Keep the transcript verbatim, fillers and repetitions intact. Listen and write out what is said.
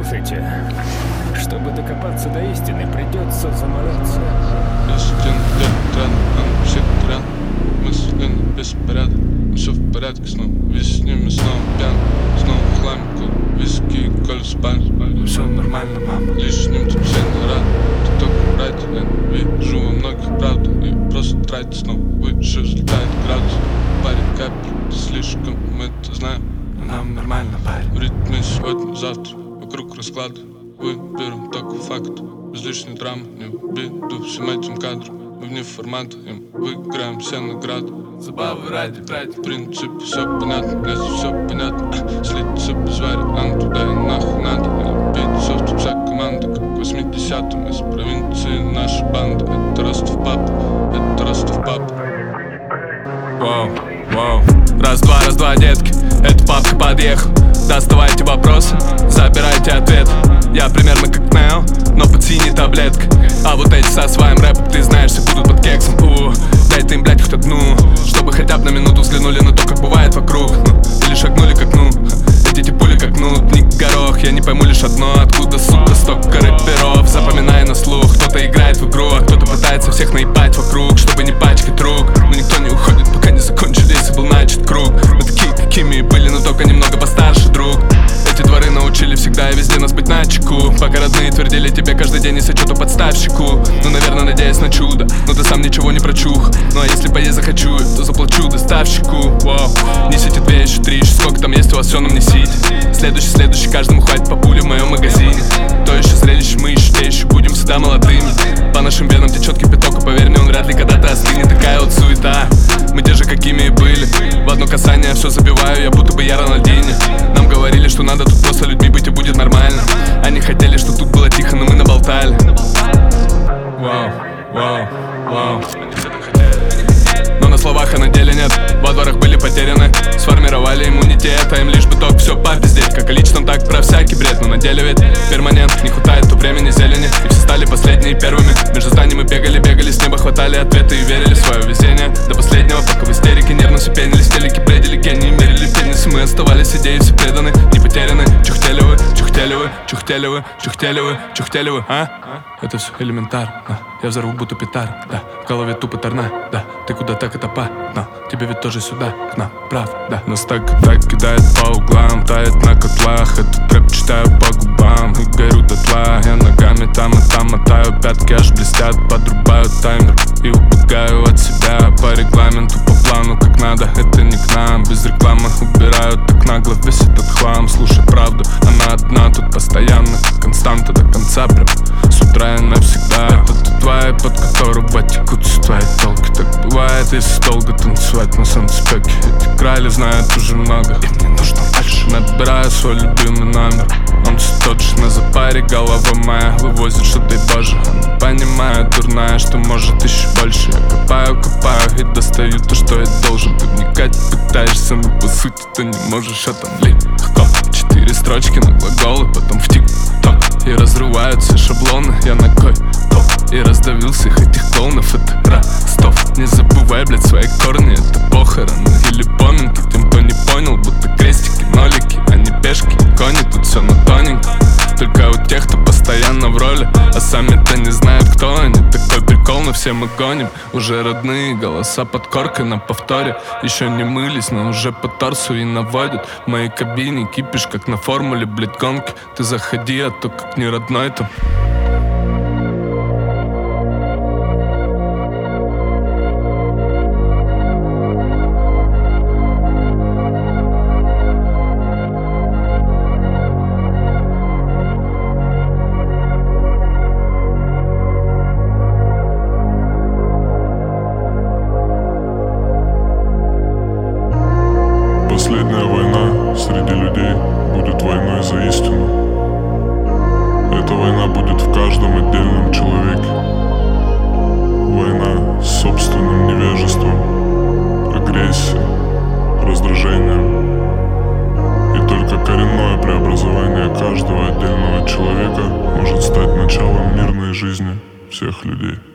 Слушайте, чтобы докопаться до истины, придется замораться. Мысленно беспорядок, все в порядке снова. Весь с ними снова пьян, снова в хламе, кол, виски и коль спаль. Все нормально, мама. Лишним тут все не рад. Ты только врать, я вижу во многих правду. И просто тратить снова, выше взлетает градус. Парень капель, слишком мы это знаем. Нам нормально, парень. В ритме сегодня, завтра, вокруг расклада. Выберем только факт, без лишней драмы. Не в беду всем этим кадрам. Мы вне формата, им выиграем все награды. Забавы ради, ради. В принципе все понятно, если все понятно. Слиться без варианта, туда и нахуй надо. Пить софт, вся команда, как в восьмидесятом. Из провинции наша банда. Это Ростов пап, это Ростов пап. Вау, вау. Раз-два, раз-два, детки, это папка подъехал. Доставайте вопросы, забирайте ответ. Я примерно как Нео, но под синей таблеткой. А вот эти со своим рэпом, ты знаешь, все будут под кексом. У, дай-то им, блядь, хоть одну, чтобы хотя бы на минуту взглянули на то, как бывает вокруг, ну, или шагнули к окну. Эти пули как нутник горох. Я не пойму лишь одно, откуда, сука, столько рэперов. Запоминай на слух, кто-то играет в игру, а кто-то пытается всех наебать вокруг, чтобы не пачкать рук. Но никто не уходит, пока не закончили, если был начат круг. Мы такие, какими и были, но только немного постарше, друг. Эти дворы научили всегда и везде нас быть начеку. Пока родные твердили тебе каждый день, если что-то подставщику. Ну, наверное, надеясь на чудо, но ты сам ничего не прочух. Ну, а если поесть захочу, то заплачу доставщику. Вау, несите две, еще три, еще сколько там есть у вас, все нам несите. Следующий, следующий, каждому хватит по пуле в моем магазине. То еще зрелище, мы еще те еще будем всегда молодыми. По нашим венам течет кипяток, и поверь мне, он вряд ли когда-то остынет. Такая вот суета, мы те же, какими и были. В одно касание все забиваю, я будто бы я Рональдини. Нам говорили, что надо тут просто людьми быть и будет нормально. Они хотели, что тут было тихо, но мы наболтали. Вау, вау, вау. Но на словах, а на деле нет. Во дворах были потеряны, сформировали иммунитет. А им лишь бы только все попиздеть, как и лично, так про всякий бред. Но на деле ведь перманент, не хватает то времени зелени. И все стали последние первыми. Между зданиями бегали, бегали, с неба хватали ответы и верили в свое везение. До последнего, пока в истерике нервно все пенились, телеки бредили, гении мерили пенисы. Мы оставались идеи, все преданы, не потеряны. Чухтели вы, чухтели вы, чухтели вы, чухтели вы, чухтели вы, а? Это все элементарно. Я взорву будто петард, да. В голове тупо торна, да. Ты куда так это по, но тебе ведь тоже сюда, к нам, правда. Нас так и так кидает по углам, тает на котлах. Этот рэп читаю по губам и горю дотла. Я ногами там и там мотаю, пятки аж блестят. Подрубаю таймер и убегаю от себя. По регламенту, по плану, как надо, это не к нам. Без рекламы убираю так нагло весь этот хлам. Слушай правду, она одна тут постоянно, как константа до конца прям. С утра и навсегда. Это тот вайб, под которого текут твои толки. Так бывает, если долго танцевать на солнцепеке. Эти крали знают уже много, и мне нужно больше. Набираю свой любимый номер, он все тот же на запаре. Голова моя вывозит, что дай боже. Она понимает, дурная, что может еще больше. Я копаю, копаю и достаю то, что я должен. Ты вникать пытаешься, но по сути ты не можешь, а там легко. Четыре строчки на глаголы, потом в тик-ток. И разрываются шаблоны, я ногой топ. И раздавил всех этих клоунов, это Ростов. Не забывай, блядь, свои корни, это похороны или поминки. Тем, кто не понял, будто крестики, нолики, а не пешки, кони. Тут все на тоненько, только у тех, кто постоянно в роли, а сами-то не знают, кто они. Такой прикол, но все мы гоним. Уже родные голоса под коркой на повторе. Еще не мылись, но уже по торсу и наводят. В моей кабине кипиш, как на формуле, блядь, гонки. Ты заходи, а то как не родной там. Последняя война среди людей будет войной за истину. Эта война будет в каждом отдельном человеке. Война с собственным невежеством, агрессией, раздражением. И только коренное преобразование каждого отдельного человека может стать началом мирной жизни всех людей.